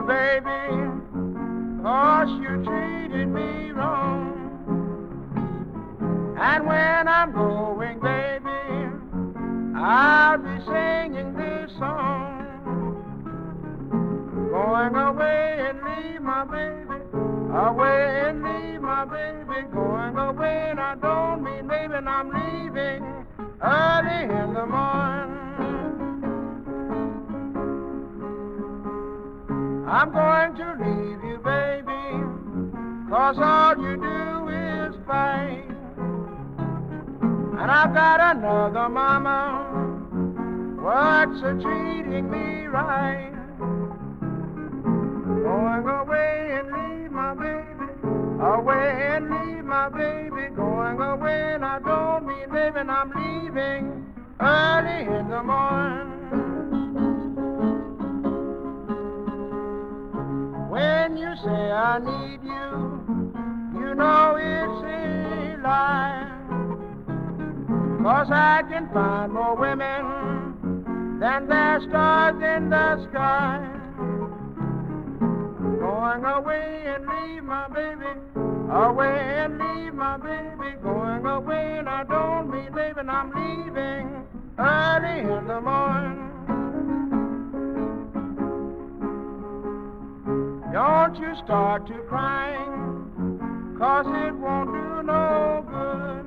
baby, 'cause you treated me wrong. And when I'm going, baby, I'll be singing this song. Going away and leave my baby, away and leave my baby. Going away and I don't mean maybe I'm leaving early in the morning. I'm going to leave you, baby, 'cause all you do is fight. And I've got another mama, what's treating me right. Going away and leave my baby, away and leave my baby. Going away and I don't mean baby I'm leaving early in the morning. When you say I need you, you know it's a lie. 'Cause I can find more women than there's stars in the sky. Going away and leave my baby, away and leave my baby. Going away and I don't mean baby I'm leaving early in the morning. Don't you start to crying, 'cause it won't do no good.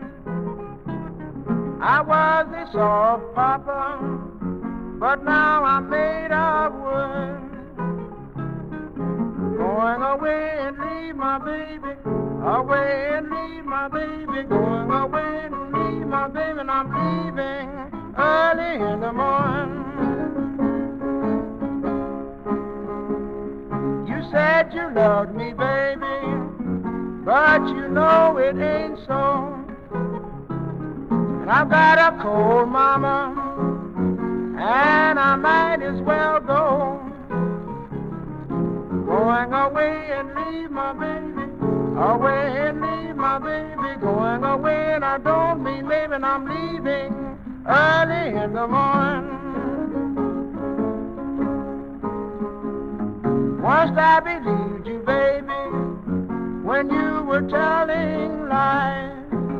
I was a soft papa, but now I'm made of wood. Going away and leave my baby, away and leave my baby. Going away and leave my baby, and I'm leaving early in the morning. You said you loved me, baby, but you know it ain't so. And I've got a cold mama, and I might as well go. Going away and leave my baby, away and leave my baby. Going away and I don't mean maybe I'm leaving early in the morning. Once I believed you, baby, when you were telling lies.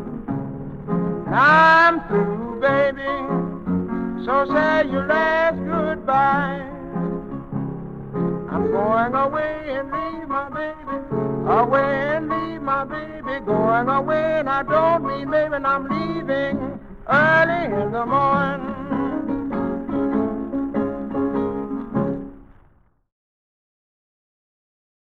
Now I'm through, baby, so say your last goodbye. I'm going away and leave my baby, away and leave my baby. Going away and I don't mean maybe I'm leaving early in the morning.